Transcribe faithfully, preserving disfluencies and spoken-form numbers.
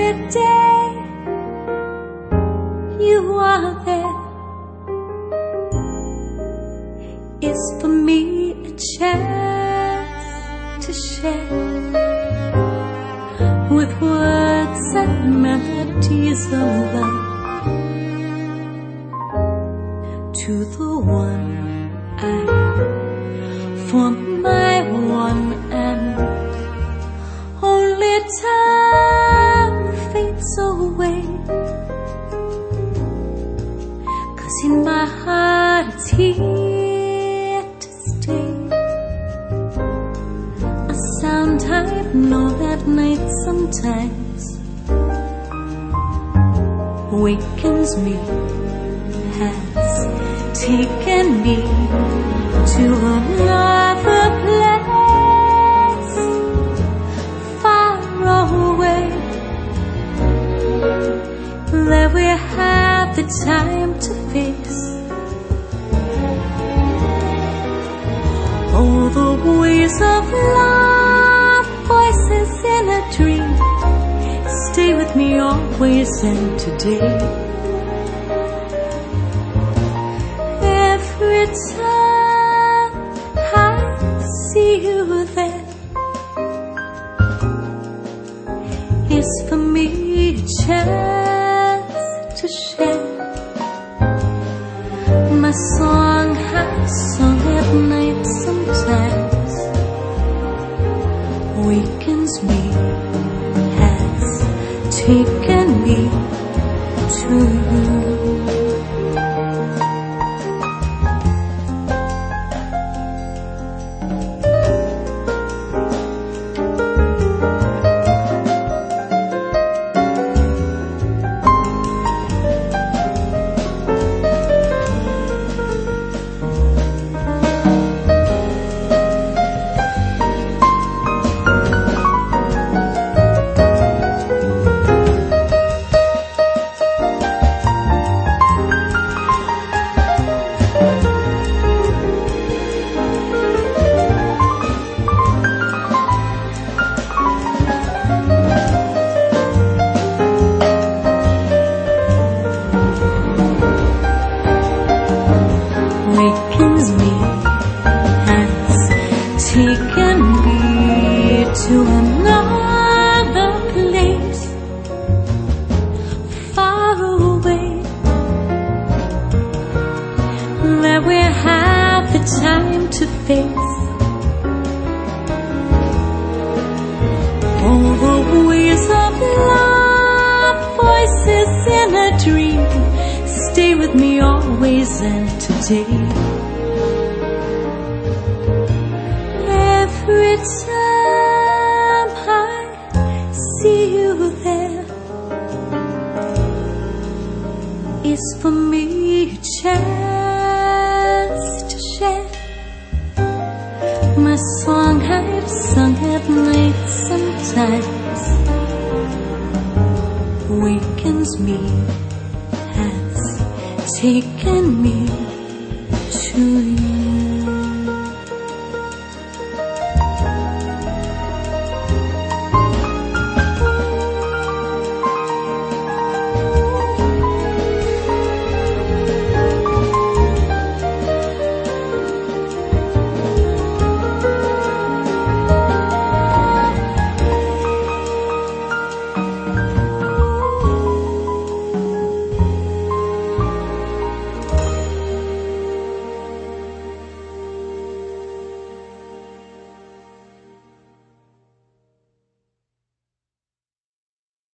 every day you are there is for me a chance to share with words and melodies of love to the one I for my one and only. Time fades away, 'cause in my heart it's here to stay. A sound I know that night sometimes wakens me, has taken me to another place, far away. There we have the time to face all the ways of love, voices in a dream. Stay with me always and today. Every time I see you there is for me a chance to share my song I've sung at night sometimes wakens me, has taken me to you. Wakens me, has taken me to another place, far away. There we have the time to face all the ways of love, voices in a dream. Stay with me always and today. Every time I see you there is for me a chance to share my song I've sung at night sometimes wakens me, has taken me to you.